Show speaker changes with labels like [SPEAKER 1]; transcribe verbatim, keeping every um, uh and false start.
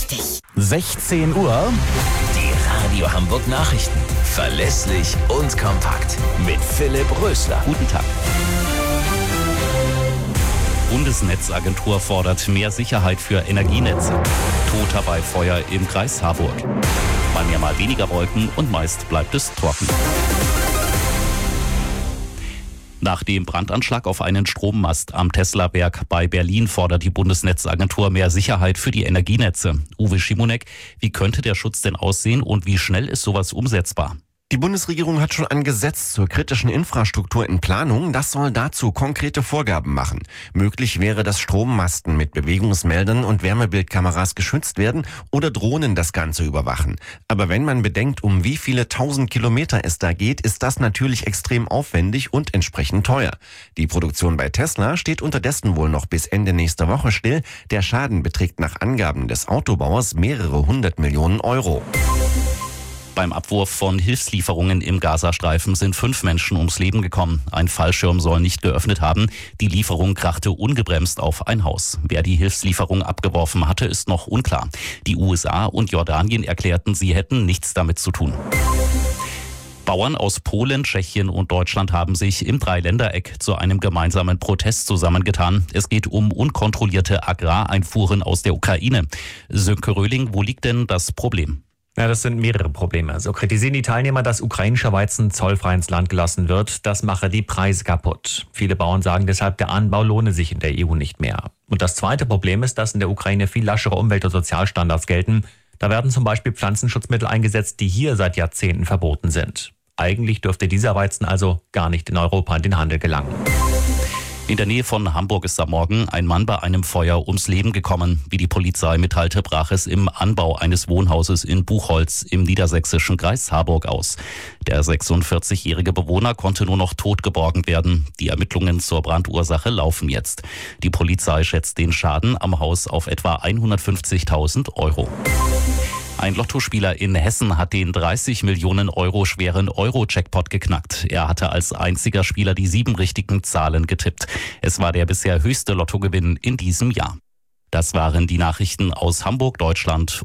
[SPEAKER 1] richtig.
[SPEAKER 2] sechzehn Uhr.
[SPEAKER 3] Die Radio Hamburg Nachrichten. Verlässlich und kompakt. Mit Philipp Rösler.
[SPEAKER 2] Guten Tag. Bundesnetzagentur fordert mehr Sicherheit für Energienetze. Toter bei Feuer im Kreis Harburg. Mal mehr, mal weniger Wolken und meist bleibt es trocken. Nach dem Brandanschlag auf einen Strommast am Teslawerk bei Berlin fordert die Bundesnetzagentur mehr Sicherheit für die Energienetze. Uwe Schimonek, wie könnte der Schutz denn aussehen und wie schnell ist sowas umsetzbar?
[SPEAKER 4] Die Bundesregierung hat schon ein Gesetz zur kritischen Infrastruktur in Planung. Das soll dazu konkrete Vorgaben machen. Möglich wäre, dass Strommasten mit Bewegungsmeldern und Wärmebildkameras geschützt werden oder Drohnen das Ganze überwachen. Aber wenn man bedenkt, um wie viele tausend Kilometer es da geht, ist das natürlich extrem aufwendig und entsprechend teuer. Die Produktion bei Tesla steht unterdessen wohl noch bis Ende nächster Woche still. Der Schaden beträgt nach Angaben des Autobauers mehrere hundert Millionen Euro.
[SPEAKER 2] Beim Abwurf von Hilfslieferungen im Gazastreifen sind fünf Menschen ums Leben gekommen. Ein Fallschirm soll nicht geöffnet haben. Die Lieferung krachte ungebremst auf ein Haus. Wer die Hilfslieferung abgeworfen hatte, ist noch unklar. Die U S A und Jordanien erklärten, sie hätten nichts damit zu tun. Bauern aus Polen, Tschechien und Deutschland haben sich im Dreiländereck zu einem gemeinsamen Protest zusammengetan. Es geht um unkontrollierte Agrareinfuhren aus der Ukraine. Sönke Röhling, wo liegt denn das Problem?
[SPEAKER 5] Ja, das sind mehrere Probleme. So kritisieren die Teilnehmer, dass ukrainischer Weizen zollfrei ins Land gelassen wird. Das mache die Preise kaputt. Viele Bauern sagen deshalb, der Anbau lohne sich in der E U nicht mehr. Und das zweite Problem ist, dass in der Ukraine viel laschere Umwelt- und Sozialstandards gelten. Da werden zum Beispiel Pflanzenschutzmittel eingesetzt, die hier seit Jahrzehnten verboten sind. Eigentlich dürfte dieser Weizen also gar nicht in Europa in den Handel gelangen.
[SPEAKER 2] In der Nähe von Hamburg ist am Morgen ein Mann bei einem Feuer ums Leben gekommen. Wie die Polizei mitteilte, brach es im Anbau eines Wohnhauses in Buchholz im niedersächsischen Kreis Harburg aus. Der sechsundvierzigjährige Bewohner konnte nur noch tot geborgen werden. Die Ermittlungen zur Brandursache laufen jetzt. Die Polizei schätzt den Schaden am Haus auf etwa hundertfünfzigtausend Euro. Ein Lottospieler in Hessen hat den dreißig Millionen Euro schweren Euro-Jackpot geknackt. Er hatte als einziger Spieler die sieben richtigen Zahlen getippt. Es war der bisher höchste Lottogewinn in diesem Jahr. Das waren die Nachrichten aus Hamburg, Deutschland